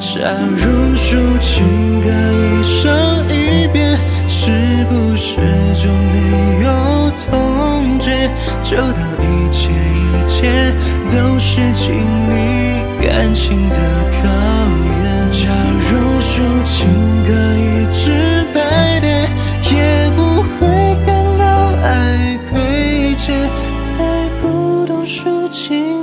假如抒情歌一生一遍，是不是就没有痛觉？就当一切都是经历感情的考验。假如抒情歌一直白点，也不会感到爱亏欠。再不懂抒情